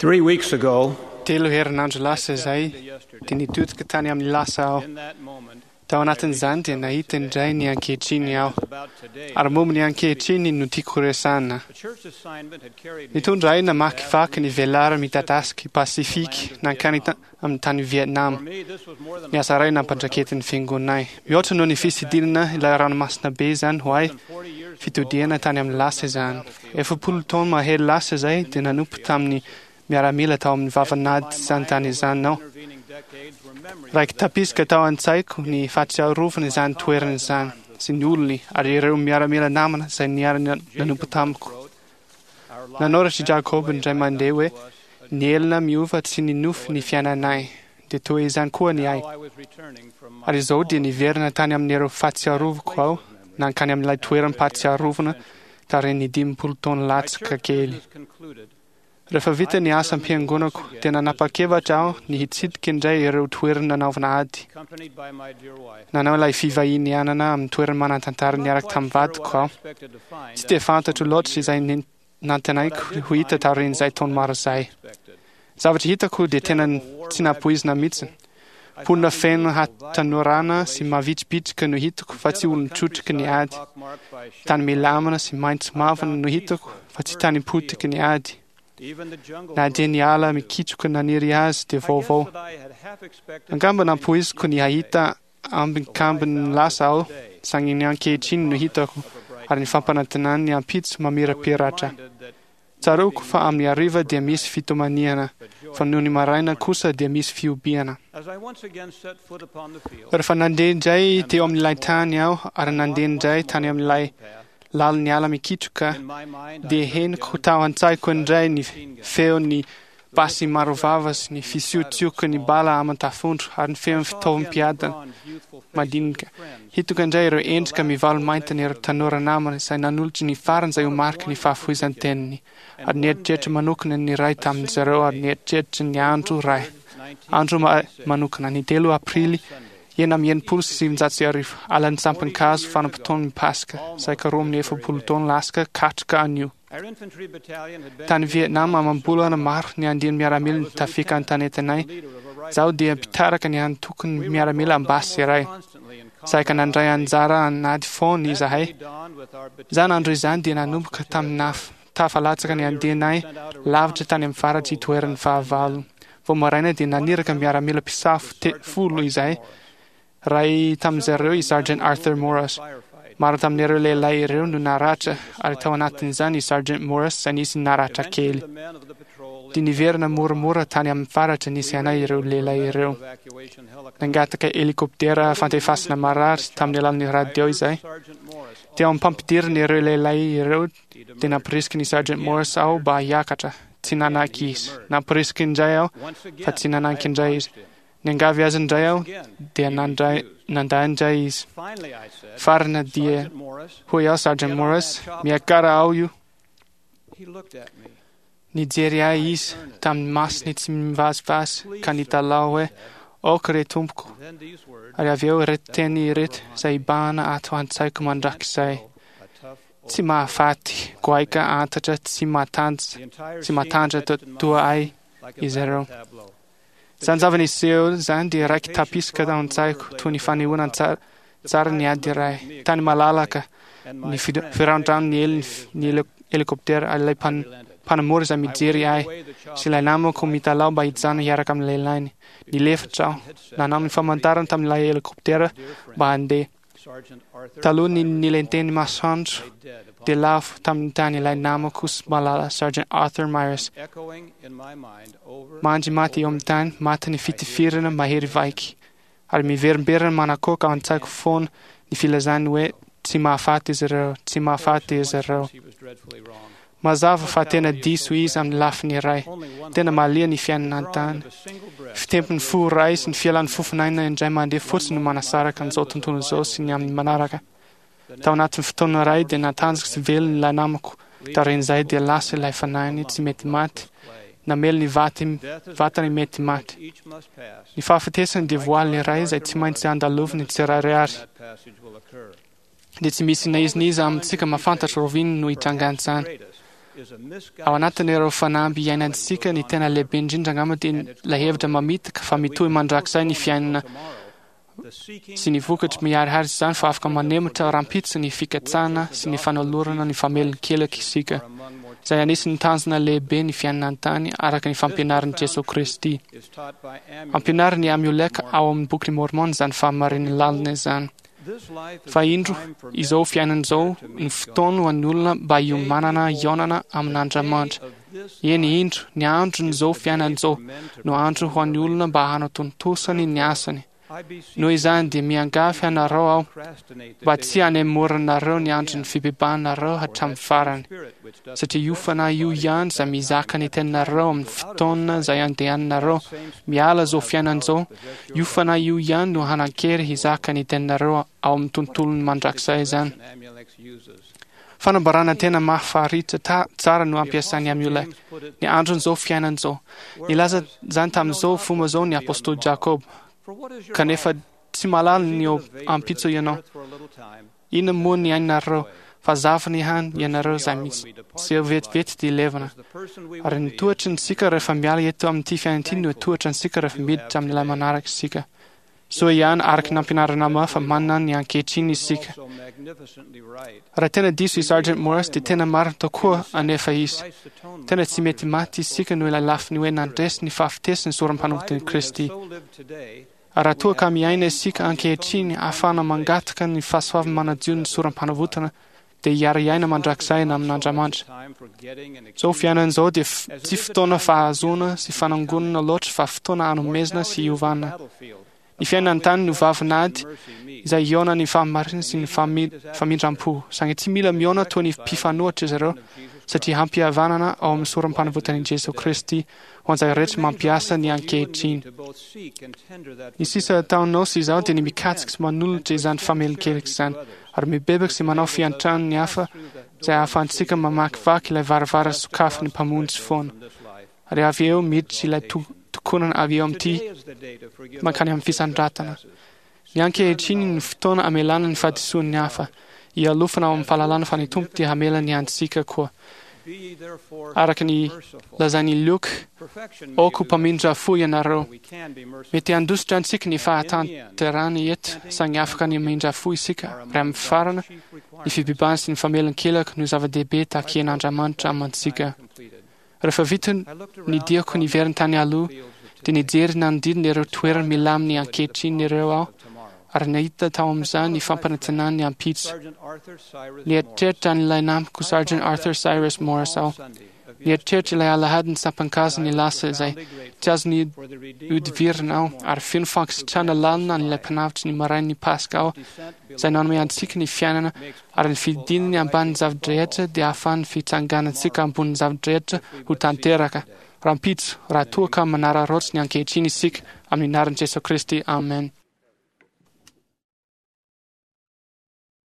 3 weeks ago, Telo herinandro lasa izay dia nitodika tany amin'ny lasa aho. Tao anatin'izany dia nahita indray ny ankehitriny aho. Ary momba ny ankehitriny no tiako resahana. Nitondra ahy namakivaky ny velara midadasika Pasifika nankany amin'ny tany Vietnam. Ny asa iray nampandrakety ny fiangonanay. Mihoatra noho ny fisidinana ilay ranomasina be izany ho ahy, fitodiana tany amin'ny lasa izany. 10 taona mahely lasa izay dia nanompo tamin'ny miaramila tao amin'ny vavanady izany tany izany aho. Raiky tapisika tao an-tsaiko ny fahatsiarovana izany toerana izany sy ny olony ary ireo miaramila namana izay niarana nanompo tamiko. Nanoratra i Jacob indray mandeha hoe ny elina miova tsy ninofy ny fiainanay dia toy izany koa ny ahy. Ary izao dia niverina tany amin'ireo fahatsiarovako aho nankany amin'ilay toeram-pahatsiarovana tarehy 15 taona latsaka kely. Rehefa vita ny asa am-piangonako dia nanapa-kevatra aho ny hitsidika indray ireo toerana nanaovana ady. Nanao ilay fivahinianana amin'ny toerana manan-tantara niaraka tamin'ny vadiko aho. Tsy dia fantatro loatra izay nantenaiko ho hita taorian'izay taona maro izay. Zavatra hitako dia tena tsy napoizina mihitsy. Ponina feno hatanorana sy mavitribitrika no hitako fa tsy olona trotrika ny ady. Tany milamina sy maitso mavana no hitako fa tsy tany potika ny ady. Na dia ny ala mikitroka naniry azy dia vaovao. Angamba nampoiziko ny hahita ambin-kambiny lasa aho, sangy ny ankehitriny no hitako, ary ny fampanantenany ny ampitso mamirapiratra. Tsaroako fa amin'ny hariva dia misy fitomaniana, fa noho ny maraina kosa dia misy fiobiana. Rehefa nandeha indray teo amin'ilay tany aho, ary nandeha indray tany amin'ilay lalany ala mikitroka, dia henoko tao an-tsaiko indray ny feon'ny basy marovava sy ny fisiotsioka ny bala amantafondro ary ny feon'ny fitaovam-piadana madinika. Hitako indray ireo endrika mivalo-maintana ireo tanora namana izay nanolotra ny farany izay ho mariky ny fahafoizan-teniny. Ary nieritreritra manokana ny ray tamin'izareo ary nieritreritra ny andro ray. Andro manokana ny 3 aprily 1970 alan'ny sampin-kazo fanam-potoan'ny Paska, izay karoa amin'ny 10 taona lasaka katroka anio. Tany Vietnam amam-bolana maro ny andiany miaramila ny tafika ny tanentanay. Zaho dia mpitaraka ny antokony miaramila ambasy iray. Izay ka nandray anjara anady foana izahay. Izany andro izany dia nanomboka tamin'ny tafalatsaka ny andianay lavitra tany amin'ny faratry toeran'ny fahavalo. Vao maraina dia naniraka miaramila mpisafo 10 izahay. Ray tamin'izareo i Sergeant Arthur Morris. Maro tamin'ireo lehilahy ireo no naratra, ary tao anatin'izany i Sergeant Morris izay nisy naratra kely. Dia niverina moramora tany amin'ny faratra nisy anay ireo lehilahy ireo. Nangataka helikoptera fantefasana marary tamin'ny alalan'ny radio izay. Dia amin'ny pampidirina ireo lehilahy ireo dia nampirisiky ny Sergeant Morris aho mba hiakatra. Tsy nanaky izy. Nampirisiky indray aho fa tsy nanaky indray izy. Niangavy azy indray aho dia nanday indray izy. Farana dia hoy aho Sergeant Morris, miakara aho io. Nijery ahy izy tamin'ny masiny tsy mivazivasy ka nitalao hoe oka re tompoko. Ary avy eo ireto teny ireto izay ibahana ato an-tsaiko mandrakizay. Tsy mahafaty, goaika antatra tsy matandra toa ahy izareo. Izany zavaniseho izany dia raiky tapisika tao an-tsaiko toy ny fanehoana tsara ny ady iray. Tany malalaka ny firandrano ny helikoptera ilay mpanamory izay mijery ahy sy ilay namako mitalao mba hijanona hiaraka amin'ny lehilainy. Nilefatra aho, nanao ny famantarana tamin'ilay helikoptera mba handeha. Taloha ny nilenteny masoandro dia lafo tamin'ny tany ilay namako sy malala Sergeant Arthur Myers. Mandry maty eo amin'ny tany, maty ny fitifirana mahery vaiky. Ary miverimberina manakoka ao an-tsaiko foana ny filazany hoe tsy mahafaty izy ireo, tsy mahafaty izy ireo. Mazava fa tena diso izy amin'ny lafiny iray. Tena malia ny fiainana an-tany. Fitempin'ny fo ray sy ny fialan'ny fofinaina indray mandeha fotsiny no manasaraka an'izao tontolo izao sy ny amin'ny manaraka. Tao anatin'ny fotoana iray dia natanjaka sy velony ilay namako. Taorian'izay dia lasa ilay fanainy tsy mety maty. Namely ny vatany mety maty. Ny fahafatesany dia voaly iray izay tsy maintsy andaloviny tsirairay. Dia tsy misy na izy amintsika mafantatra roviny no hitrangan'izany. Ao anatin'ireo fanahy iainantsika ny tena lehibe indrindra angamba dia ilay hevitra mamitaka fa mitohy mandrakizay ny fiainana sy ny vokatra miharihary izany fa afaka manematra rampitso ny fikatsahana sy ny fanalorana ny famelon-kelaka isika. Izay anisan'ny tanjona lehibe ny fiainana an-tany araka ny fampianaran'i Jesosy Kristy. Ampianariny Amoleka ao amin'ny boky Mormona izany fahamarin'ny lalina izany. Fa indro izao fiainana izao ny fotoana ho an'ny olona mba hiomanana ionana amin'Andriamanitra. Eny indro ny andro n'izao fiainana izao no andro ho an'ny olona mba hanao tontosany ny asany. Noho izany dia miangafy ianareo aho mba tsy hanemoranareo ny andron'ny fibebanareo hatramin'ny farany. Satria io fanahy io ihany izay mizaka ny teninareo amin'ny fotoana izay andehanareo miala izao fiainana izao. Io fanahy io ihany no hanan-kery hizaka ny teninareo ao amin'ny tontolony mandrakizay izany. Fanambarana tena mahafaritra tsara no ampiasain'ny Amoleka. Ny andron'izao fiainana izao. Nilaza izany tamin'izao fomba izao ny apôstôly Jakob. Kanefa tsy malala ny ampitso ianao. Inona moa ny ainareo? Fa zavana ihany ianareo izay misy seho vetivety dia ilevana. Ary ny tohatra ny sika rehefa miala eto amin'ity fiainana ity no tohatra ny sika rehefa miditra amin'ilay manaraka isika. So ihany araka ny ampianarana mafy manana ny ankehitriny isika. Raha tena diso i Sergeant Morris dia tena marina tokoa anefa izy. Tena tsy mety maty isika no ilay lafiny hoe nandresy ny fahavitesiny soram-panovotan'i Kristy. Raha toa ka miaina isika ankehitriny ahafahana mangataka ny fahasoavana manadio ny soram-panavotana dia hiara-iaina mandrakizay amin'Andriamanitra. Izao fiainana izao dia tsy fotoana fahazoana sy fanangonana loatra fa fotoana hanomezana sy hiovana. Ny fiainana an-tany no vavinady izay hiona ny fahamarinana sy ny famindram-po. Saingy tsy mila miona toy ny mpifanohitra izy ireo satria hampihavanana ao amin'ny soram-panovotan'i Jesosy Kristy ho an'izay rehetra mampiasa ny ankehitriny. Ny sisa taonao sy izao dia ny mikatsika sy manolotra izany famelon-kelika izany ary mibebaka sy manao fiantrano ny hafa izay ahafahantsika mamakivaky ilay varavara sokafy ny mpamonjy foana. Ary avy eo miditra ilay tokonana avy eo amin'ity mankany amin'ny fisandratana. Ny ankehitriny ny fotoana amelana ny fahadisoan'ny hafa. Ialofana ao amin'ny fahalalana fa ny tompo dia hamela ny antsika koa. Araka ny lazain'ny Luka, oko mpamindra fo ianareo. Mety handositra antsika ny fahatanterana eto saingy afaka ny mindra fo isika ray amin'ny farana ny fibebana sy ny famelon-kelaka no zava-dehibe taken'Andriamanitra amantsika. Rehefa vita ny diako ny veriny tany aloha dia nijery nanodidina ireo toerana milaminy ankehitriny ireo aho ary nahita tao amin'izany ny fampanantenana ny ampitso. Nieritreritra n'ilay namako Sergeant Arthur Cyrus Morris aho. Nieritreritra ilay alahady ny sampan-kaza ny lasa izay tsy azo ny hodivirina aho ary feno fankasitrahana lalina n'ilay mpanavitra ny marain'ny Paska aho izay nanome antsika ny fiainana ary ny fidinany ambanin'ny zavadrehetra dia ahafahan'ny fitsanganantsika ambonin'ny zavadrehetra ho tanteraka. Rampitso, raha toa ka manara rotsy ny ankehitriny isika amin'ny anaran'i Jesosy Kristy. Amen.